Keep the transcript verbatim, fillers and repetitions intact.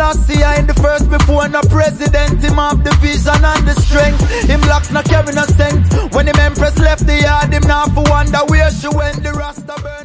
Selassie in the first before no president. Him have the vision and the strength. Him blacks not carry no scent. When him empress left the yard, him now for wonder where she went. The Rasta burn.